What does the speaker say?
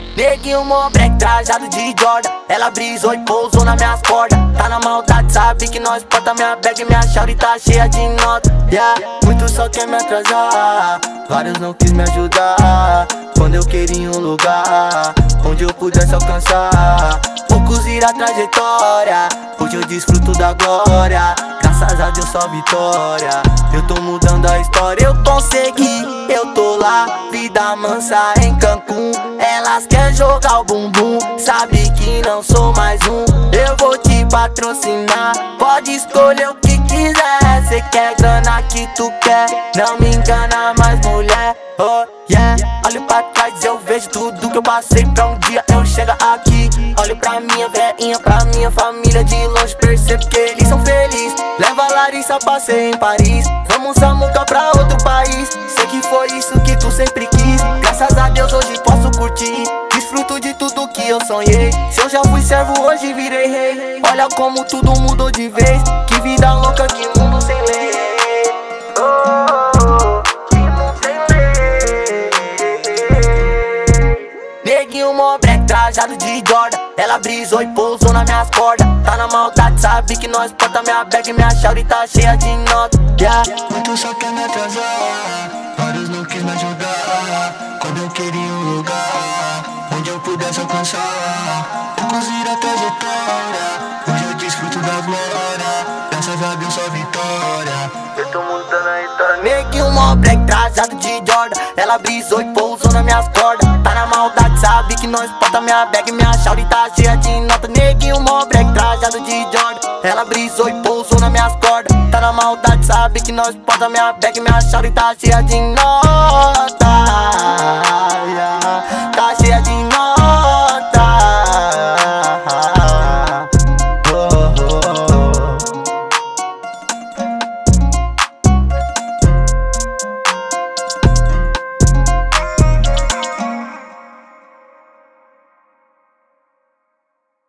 Neguinho Mobrec trajado de Jordan. Ela brisou e pousou nas minhas cordas. Tá na maldade, sabe que nós porta. Minha bag, minha shawty tá cheia de nota. Muitos só quer me atrasar, vários não quis me ajudar. Quando eu queria um lugar onde eu pudesse alcançar, poucos ir a trajetória. Hoje eu desfruto da glória, graças a Deus só vitória. Eu tô mudando a história, eu consegui, eu tô lá. Vida mansa em Cancún, elas querem jogar o bumbum. Sabe que não sou mais um, eu vou te patrocinar. Pode escolher o que quiser, cê quer grana que tu quer. Não me engana mais mulher, oh yeah. Olho pra trás, eu vejo tudo que eu passei pra um dia eu chegar aqui. Olho pra minha velhinha, pra minha família de longe, percebo que eles são felizes. Leva a Larissa, passei em Paris, vamos Samuca pra outro país. Sei que foi isso que tu sempre quis, graças a Deus hoje posso curtir. Desfruto de tudo que eu sonhei, se eu já fui servo hoje virei rei. Olha como tudo mudou de vez, que vida louca, que mundo sem lei. Neguinho Mobrec trajado de Jordan. Ela brisou e pousou nas minhas cordas. Tá na maldade, sabe que nós porta. Minha bag, minha shawty tá cheia de nota. Muitos só quer me atrasar, vários não quis me ajudar. Quando eu queria um lugar onde eu pudesse alcançar, poucos ir a trajetória. Hoje eu desfruto da glória, graças a Deus só vitória. Eu tô mudando a história. Neguinho Mobrec trajado de Jordan. Ela brisou e pousou nas minhas cordas. Tá na maldade, sabe que nós porta. Minha bag, minha shawty tá cheia de nota. Neguinho Mobrec trajado de Jordan. Ela brisou e pousou nas minhas cordas. Tá na maldade, sabe que nós porta. Minha bag, minha shawty tá cheia de nota. Tá cheia de